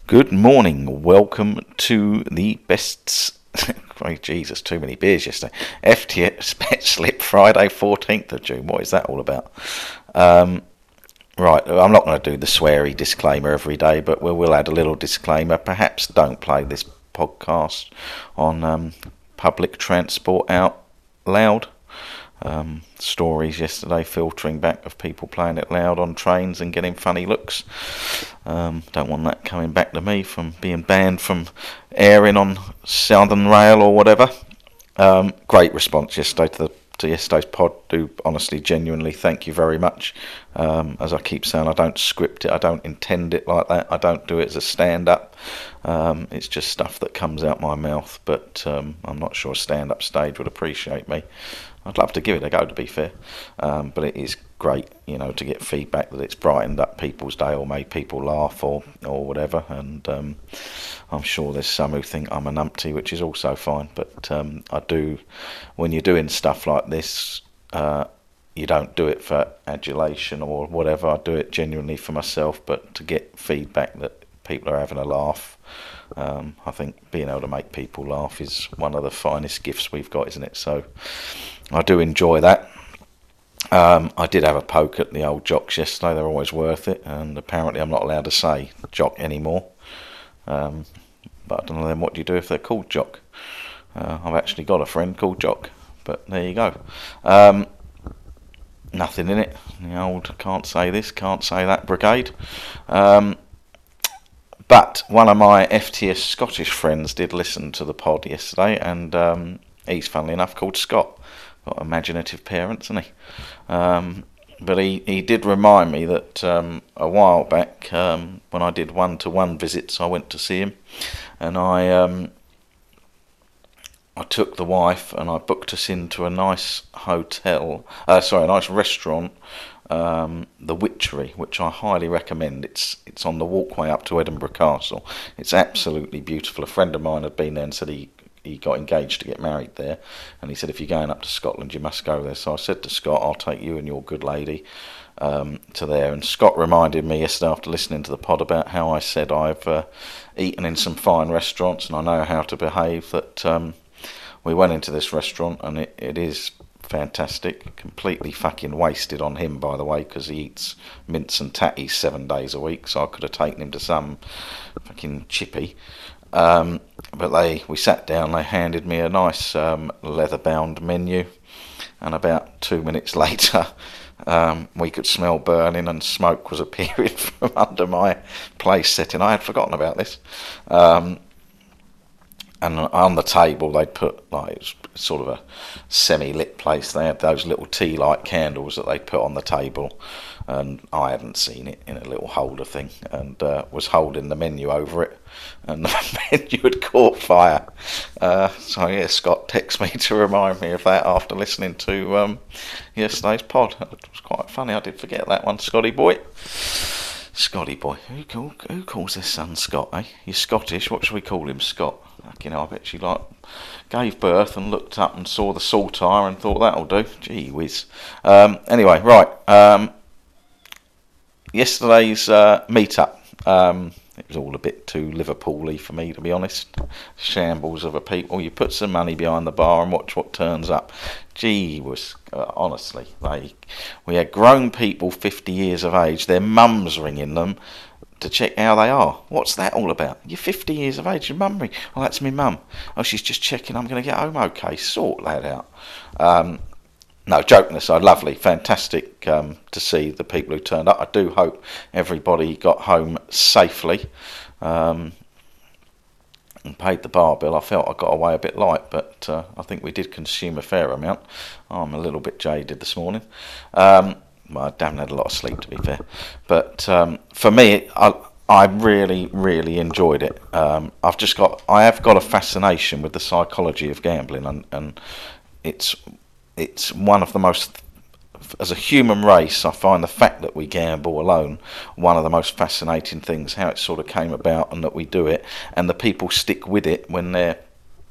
Good morning. Welcome to the best. Oh, Jesus, too many beers yesterday. FTS Bet Slip Friday, 14th of June. What is that all about? Right, I'm not going to do the sweary disclaimer every day, but we will add a little disclaimer. Perhaps don't play this podcast on public transport out loud. Stories yesterday filtering back of people playing it loud on trains and getting funny looks. Don't want that coming back to me from being banned from airing on Southern Rail or whatever. Great response yesterday to yesterday's pod. Do honestly, genuinely thank you very much. As I keep saying, I don't script it, I don't intend it like that, I don't do it as a stand-up. It's just stuff that comes out my mouth, but I'm not sure a stand-up stage would appreciate me. I'd love to give it a go, to be fair, but it is great, to get feedback that it's brightened up people's day or made people laugh or whatever, and I'm sure there's some who think I'm a numpty, which is also fine, but I do, when you're doing stuff like this, you don't do it for adulation or whatever. I do it genuinely for myself, but to get feedback that people are having a laugh, I think being able to make people laugh is one of the finest gifts we've got, isn't it? So I do enjoy that. I did have a poke at the old jocks yesterday. They're always worth it, and apparently I'm not allowed to say jock anymore. But I don't know then, what do you do if they're called jock? I've actually got a friend called Jock, but there you go. Nothing in it. The old can't say this, can't say that brigade. But one of my FTS Scottish friends did listen to the pod yesterday, and he's, funnily enough, called Scott. Got imaginative parents, isn't he? But he did remind me that a while back, when I did one-to-one visits, I went to see him, and I took the wife and I booked us into a nice a nice restaurant, the Witchery, which I highly recommend. It's on the walkway up to Edinburgh Castle. It's absolutely beautiful. A friend of mine had been there and said he got engaged to get married there, and he said if you're going up to Scotland you must go there. So I said to Scott, I'll take you and your good lady to there. And Scott reminded me yesterday after listening to the pod about how I said I've eaten in some fine restaurants and I know how to behave, that we went into this restaurant and it is fantastic. Completely fucking wasted on him, by the way, because he eats mince and tatties 7 days a week, so I could have taken him to some fucking chippy. But we sat down, they handed me a nice leather-bound menu, and about 2 minutes later we could smell burning and smoke was appearing from under my place setting. I had forgotten about this. And on the table they'd put, it's sort of a semi-lit place, they had those little tea-light candles that they'd put on the table, and I hadn't seen it in a little holder thing, and was holding the menu over it, and the menu had caught fire. So yeah, Scott texted me to remind me of that after listening to yesterday's pod. It was quite funny, I did forget that one, Scotty boy. Scotty boy, who calls their son Scott, eh? You're Scottish, what should we call him, Scott? I bet she gave birth and looked up and saw the saltire and thought that'll do. Gee whiz. Anyway, right. Yesterday's meet-up. It was all a bit too Liverpool-y for me, to be honest. Shambles of a people. You put some money behind the bar and watch what turns up. Gee whiz. Honestly, we had grown people 50 years of age, their mums ringing them to check how they are. What's that all about? You're 50 years of age, your mum ring. Oh, that's me mum. Oh, she's just checking I'm going to get home okay. Sort that out. No, joking aside, lovely, fantastic to see the people who turned up. I do hope everybody got home safely and paid the bar bill. I felt I got away a bit light, but I think we did consume a fair amount. I'm a little bit jaded this morning. Well, I haven't had a lot of sleep, to be fair. But for me, I really, really enjoyed it. I have got a fascination with the psychology of gambling, and it's one of the most, as a human race, I find the fact that we gamble alone one of the most fascinating things, how it sort of came about and that we do it, and the people stick with it when they're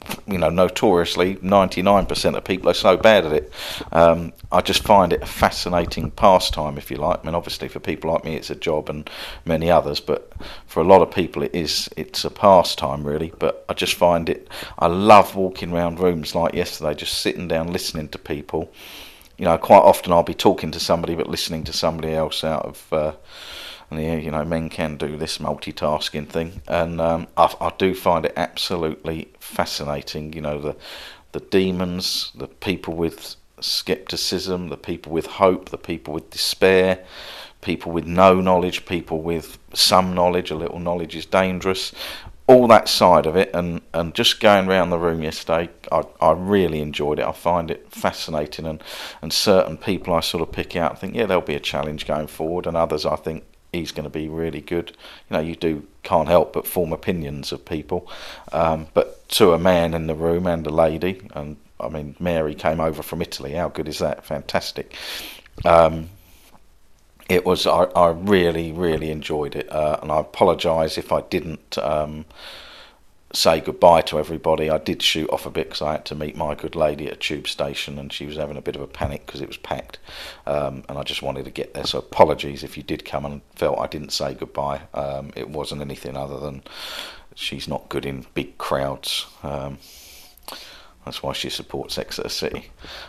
notoriously 99% of people are so bad at it. I just find it a fascinating pastime, if you like. I mean, obviously for people like me it's a job, and many others, but for a lot of people it's a pastime really. But I just find I love walking around rooms like yesterday, just sitting down listening to people. Quite often I'll be talking to somebody but listening to somebody else out of men can do this multitasking thing, and I do find it absolutely fascinating. The demons, the people with skepticism, the people with hope, the people with despair, people with no knowledge, people with some knowledge. A little knowledge is dangerous. All that side of it, and just going around the room yesterday, I really enjoyed it. I find it fascinating, and certain people I sort of pick out and think, yeah, there'll be a challenge going forward, and others I think he's going to be really good. You can't help but form opinions of people, but to a man in the room and a lady, and I mean Mary came over from Italy. How good is that? Fantastic. It was. I really, really enjoyed it, and I apologise if I didn't say goodbye to everybody. I did shoot off a bit because I had to meet my good lady at a tube station, and she was having a bit of a panic because it was packed, and I just wanted to get there. So apologies if you did come and felt I didn't say goodbye. It wasn't anything other than she's not good in big crowds. That's why she supports Exeter City.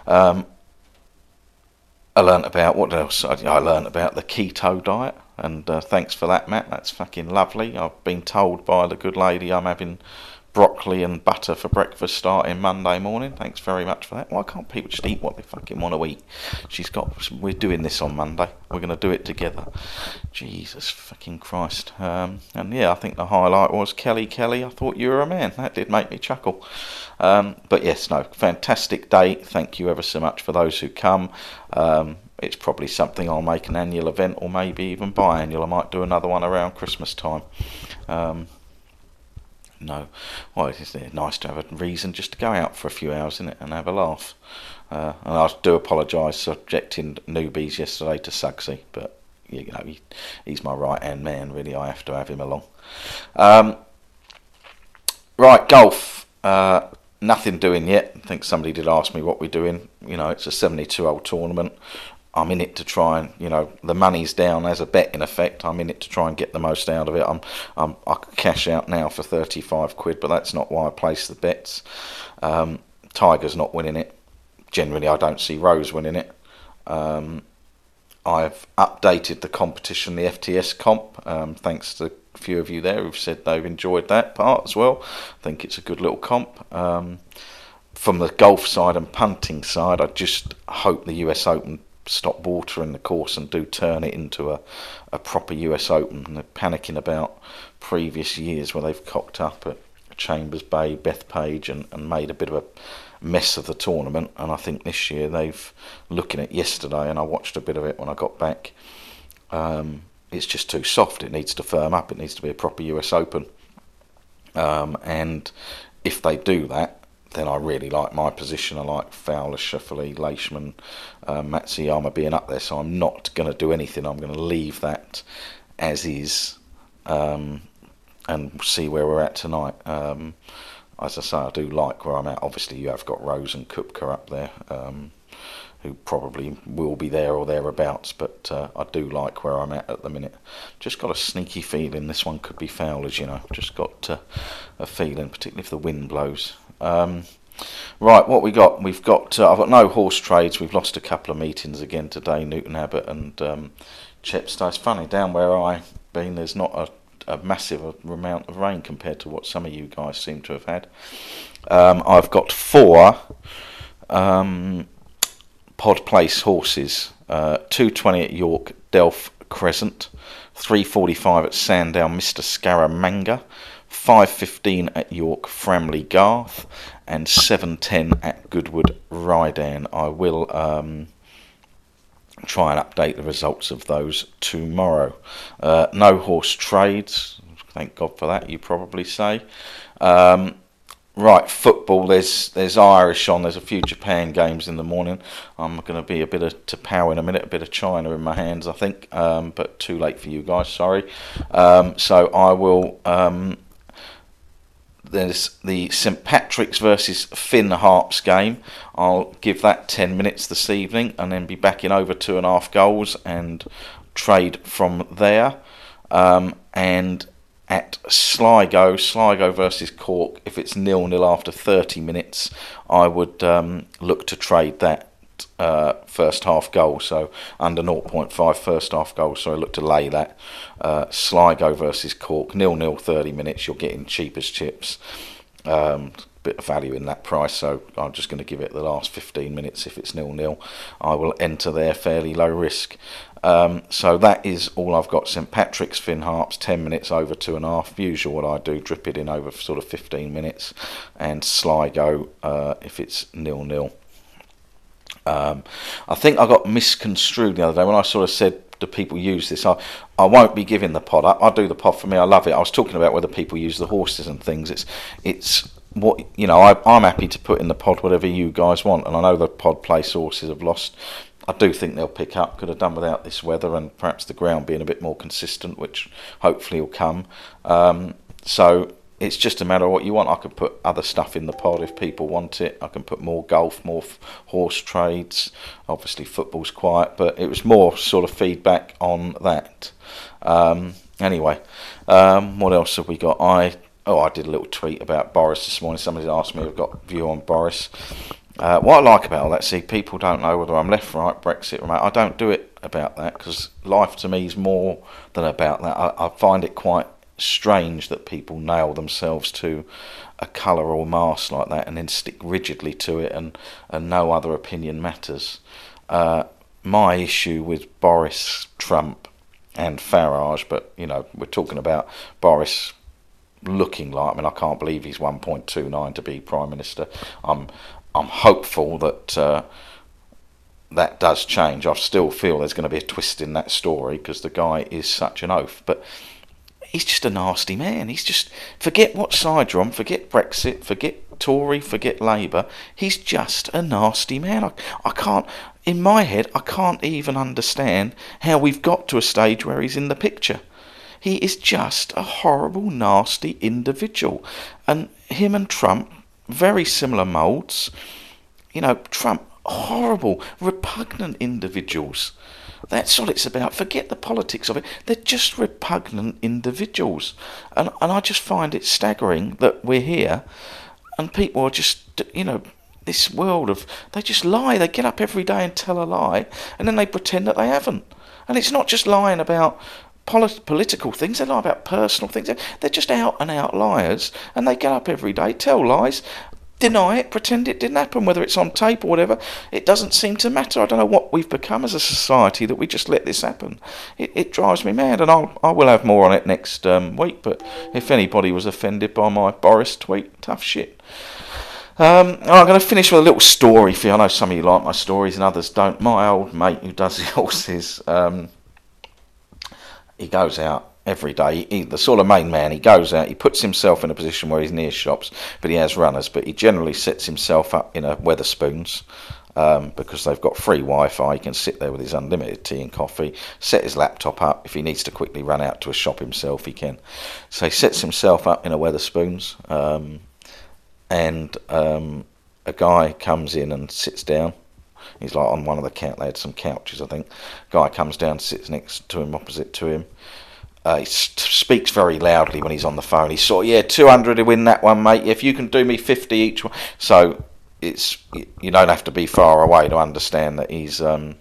I learnt about, what else? I learnt about the keto diet, and thanks for that, Matt. That's fucking lovely. I've been told by the good lady I'm having broccoli and butter for breakfast starting Monday morning. Thanks very much for that. Why can't people just eat what they fucking want to eat? We're doing this on Monday. We're going to do it together. Jesus fucking Christ. And yeah, I think the highlight was Kelly. I thought you were a man. That did make me chuckle. But yes, no, fantastic day. Thank you ever so much for those who come. It's probably something I'll make an annual event, or maybe even biannual. I might do another one around Christmas time. No, well, it's nice to have a reason just to go out for a few hours, isn't it, and have a laugh. And I do apologise subjecting newbies yesterday to Suggsy, but he's my right hand man. Really, I have to have him along. Right, golf. Nothing doing yet. I think somebody did ask me what we're doing. It's a 72-hole tournament. I'm in it to try and, the money's down as a bet in effect. I'm in it to try and get the most out of it. I could cash out now for 35 quid, but that's not why I place the bets. Tiger's not winning it. Generally, I don't see Rose winning it. I've updated the competition, the FTS comp, thanks to a few of you there who've said they've enjoyed that part as well. I think it's a good little comp. From the golf side and punting side, I just hope the US Open stop watering the course and do turn it into a proper US Open. And they're panicking about previous years where they've cocked up at Chambers Bay, Bethpage, and made a bit of a mess of the tournament. And I think this year looking at yesterday, and I watched a bit of it when I got back, it's just too soft. It needs to firm up. It needs to be a proper US Open. And if they do that, then I really like my position. I like Fowler, Scheffler, Leishman, Matsuyama being up there. So I'm not going to do anything. I'm going to leave that as is, and see where we're at tonight. As I say, I do like where I'm at. Obviously, you have got Rose and Koepka up there, who probably will be there or thereabouts. But I do like where I'm at the minute. Just got a sneaky feeling this one could be Fowler's. Just got a feeling, particularly if the wind blows. Right, what we got? We've got. I've got no horse trades. We've lost a couple of meetings again today. Newton Abbott and Chepstow. It's funny, down where I've been, there's not a massive amount of rain compared to what some of you guys seem to have had. I've got 4 Pod Place horses. 2:20 at York, Delph Crescent. 3:45 at Sandown, Mr. Scaramanga. 5:15 at York, Framley Garth, and 7:10 at Goodwood Rydan. I will try and update the results of those tomorrow. No horse trades, thank God for that, you probably say. Right, football, there's Irish on, there's a few Japan games in the morning. I'm going to be a bit of Tapau in a minute, a bit of China in my hands, I think, but too late for you guys, sorry. So I will... There's the St Patrick's versus Finn Harps game. I'll give that 10 minutes this evening and then be back in over 2.5 goals and trade from there. And at Sligo versus Cork, if it's 0-0 after 30 minutes, I would look to trade that first half goal, so under 0.5 first half goal, so I look to lay that. Sligo versus Cork, 0-0 30 minutes, you're getting cheap as chips. Bit of value in that price, so I'm just going to give it the last 15 minutes. If it's 0-0, I will enter there fairly low risk. So that is all I've got. St Patrick's, Finn Harps, 10 minutes over 2.5. Usual what I do, drip it in over sort of 15 minutes. And Sligo, if it's 0-0. I think I got misconstrued the other day when I sort of said, do people use this? I won't be giving the pod up. I do the pod for me. I love it. I was talking about whether people use the horses and things. It's what, you know, I'm happy to put in the pod whatever you guys want, and I know the pod play sources have lost. I do think they'll pick up. Could have done without this weather and perhaps the ground being a bit more consistent, which hopefully will come. So it's just a matter of what you want. I could put other stuff in the pod if people want it. I can put more golf, more horse trades. Obviously football's quiet, but it was more sort of feedback on that. Anyway, what else have we got? I did a little tweet about Boris this morning. Somebody asked me if I've got a view on Boris. What I like about all that, see, people don't know whether I'm left, right, Brexit, remote. I don't do it about that, because life to me is more than about that. I find it quite strange that people nail themselves to a colour or mask like that and then stick rigidly to it, and no other opinion matters. My issue with Boris, Trump and Farage, but you know, we're talking about Boris looking like, I mean, I can't believe he's 1.29 to be Prime Minister. I'm hopeful that that does change. I still feel there's going to be a twist in that story, because the guy is such an oaf, but he's just a nasty man. He's just, forget what side you're on, forget Brexit, forget Tory, forget Labour. He's just a nasty man. I can't, in my head, I can't even understand how we've got to a stage where he's in the picture. He is just a horrible, nasty individual. And him and Trump, very similar moulds. You know, Trump, horrible, repugnant individuals. That's what it's about. Forget the politics of it. They're just repugnant individuals. And I just find it staggering that we're here and people are just, you know, this world of, they just lie. They get up every day and tell a lie, and then they pretend that they haven't. And it's not just lying about political things, they lie about personal things. They're just out and out liars, and they get up every day, tell lies, deny it, pretend it didn't happen, whether it's on tape or whatever. It doesn't seem to matter. I don't know what we've become as a society that we just let this happen. It drives me mad, and I will have more on it next week, but if anybody was offended by my Boris tweet, tough shit. I'm going to finish with a little story for you. I know some of you like my stories and others don't. My old mate who does the horses, he goes out every day. He, the sort of main man, he goes out, he puts himself in a position where he's near shops, but he has runners, but he generally sets himself up in a Wetherspoons, because they've got free Wi-Fi. He can sit there with his unlimited tea and coffee, set his laptop up. If he needs to quickly run out to a shop himself, he can. So he sets himself up in a Wetherspoons, and a guy comes in and sits down. He's like on one of the they had some couches, I think. Guy comes down, sits next to him, opposite to him. He speaks very loudly when he's on the phone. He's sort of, yeah, 200 to win that one, mate. If you can do me 50 each one. So it's, you don't have to be far away to understand that he's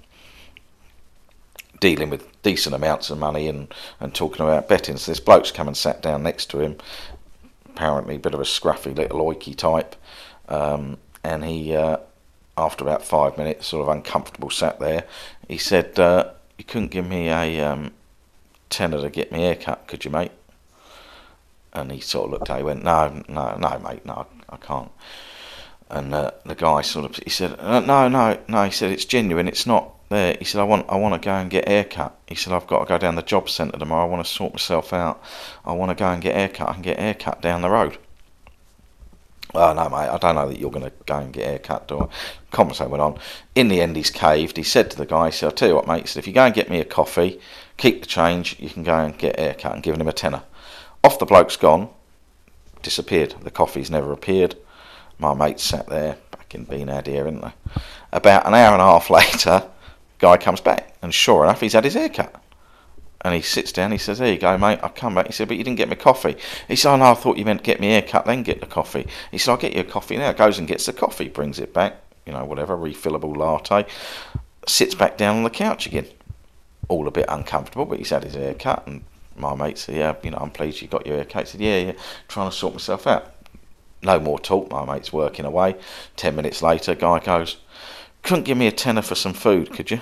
dealing with decent amounts of money and talking about betting. So this bloke's come and sat down next to him. Apparently a bit of a scruffy little oiky type. And he, after about 5 minutes, sort of uncomfortable, sat there. He said, you couldn't give me a tenner to get my hair cut, could you, mate? And he sort of looked at it, he went, no, mate, no, I can't. And the guy sort of, he said, no, he said, it's genuine, it's not there. He said, I want to go and get a haircut. He said, I've got to go down the job centre tomorrow, I want to sort myself out, I want to go and get a haircut, I can get a haircut down the road. Oh, no, mate, I don't know that you're going to go and get a haircut, do I? Conversation went on. In the end, he's caved. He said to the guy, he said, I'll tell you what, mate, he said, if you go and get me a coffee, keep the change, you can go and get a haircut, and giving him a tenner. Off the bloke's gone. disappeared. The coffee's never appeared. My mate sat there, fucking been had here, haven't they? About an hour and a half later, guy comes back, and sure enough, he's had his hair cut. And he sits down, he says, "There you go, mate, I'll come back." He said, "But you didn't get me coffee." He said, "Oh no, I thought you meant get me a haircut, then get the coffee." He said, "I'll get you a coffee now." Goes and gets the coffee, brings it back, whatever, refillable latte. Sits back down on the couch again. All a bit uncomfortable, but he's had his hair cut, and my mate said, "Yeah, I'm pleased you got your hair cut." He said, yeah, trying to sort myself out. No more talk, my mate's working away. 10 minutes later, guy goes, "Couldn't give me a tenner for some food, could you?"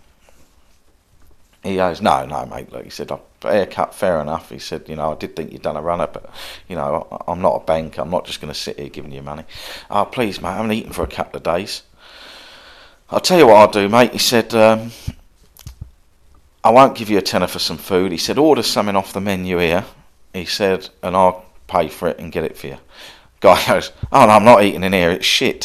He goes, no, mate, look, he said, "Haircut, fair enough." He said, "I did think you'd done a runner, but, I'm not a bank, I'm not just going to sit here giving you money." "Oh, please, mate, I haven't eaten for a couple of days." "I'll tell you what I'll do, mate." He said, "I won't give you a tenner for some food." He said, "Order something off the menu here." He said, "And I'll pay for it and get it for you." Guy goes, "Oh, no, I'm not eating in here, it's shit."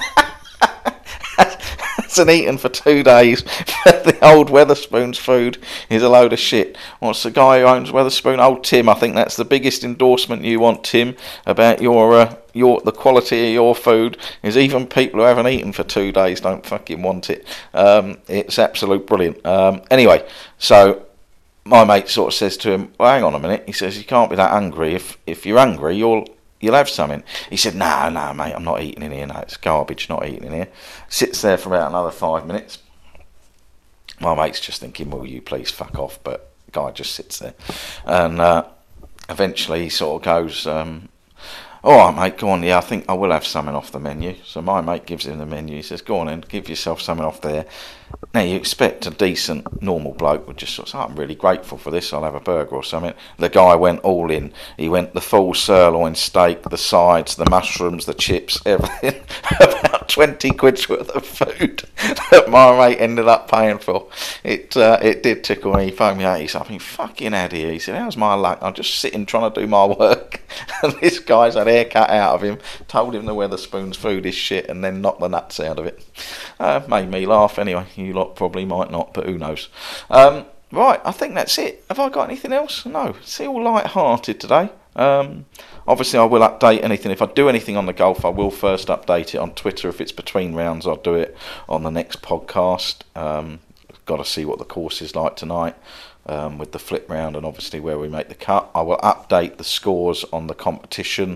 Hasn't eaten for 2 days. The old Wetherspoons food is a load of shit. What's the guy who owns Wetherspoon? Old Tim. I think that's the biggest endorsement you want, Tim, about the quality of your food. Is even people who haven't eaten for 2 days don't fucking want it. It's absolute brilliant. Anyway, so my mate sort of says to him, "Well, hang on a minute." He says, "You can't be that hungry. If you're hungry, you'll have something." He said, no, mate, I'm not eating in here. No, it's garbage, not eating in here." Sits there for about another 5 minutes. My mate's just thinking, "Will you please fuck off?" But the guy just sits there. And eventually he sort of goes, "All right, mate, go on. Yeah, I think I will have something off the menu." So my mate gives him the menu. He says, "Go on then, give yourself something off there." Now, you expect a decent, normal bloke would just sort of say, "I'm really grateful for this, I'll have a burger or something." The guy went all in. He went the full sirloin steak, the sides, the mushrooms, the chips, everything. About 20 quid's worth of food that my mate ended up paying for. It did tickle me. He phoned me out. He said, "I've been fucking had here." He said, "How's my luck? I'm just sitting trying to do my work." And this guy's had hair cut out of him, told him the Wetherspoons food is shit, and then knocked the nuts out of it. Made me laugh anyway. You lot probably might not, but who knows. Right, I think that's it. Have I got anything else? No. It's all light-hearted today. Obviously, I will update anything. If I do anything on the golf, I will first update it on Twitter. If it's between rounds, I'll do it on the next podcast. Got to see what the course is like tonight. With the flip round and obviously where we make the cut. I will update the scores on the competition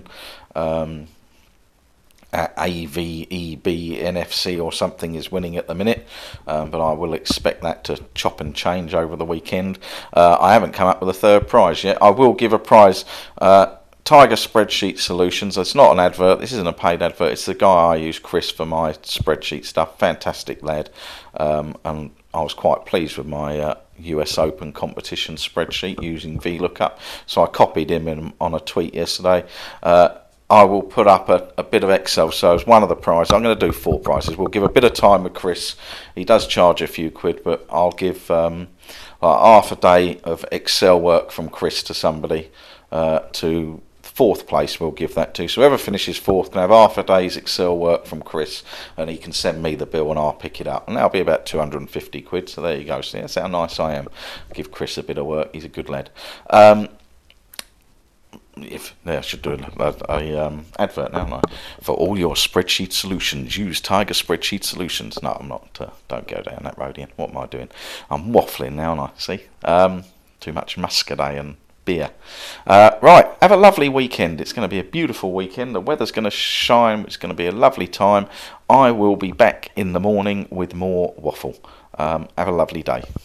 at AVEB NFC or something is winning at the minute, but I will expect that to chop and change over the weekend. I haven't come up with a third prize yet. I will give a prize. Tiger Spreadsheet Solutions. It's not an advert. This isn't a paid advert. It's the guy I use, Chris, for my spreadsheet stuff. Fantastic lad. And I was quite pleased with my US Open competition spreadsheet using VLOOKUP. So I copied him in on a tweet yesterday. I will put up a bit of Excel. So as one of the prizes, I'm going to do 4 prizes. We'll give a bit of time with Chris. He does charge a few quid, but I'll give half a day of Excel work from Chris to somebody. To 4th place we'll give that to. So whoever finishes 4th can have half a day's Excel work from Chris, and he can send me the bill and I'll pick it up. And that'll be about 250 quid. So there you go. See, that's how nice I am. Give Chris a bit of work. He's a good lad. I should do a advert now, no? For all your spreadsheet solutions, use Tiger Spreadsheet Solutions. No, I'm not. Don't go down that road, Ian. What am I doing? I'm waffling now, aren't I? See? Too much Muscadet and beer. Right, have a lovely weekend. It's going to be a beautiful weekend. The weather's going to shine. It's going to be a lovely time. I will be back in the morning with more waffle. Have a lovely day.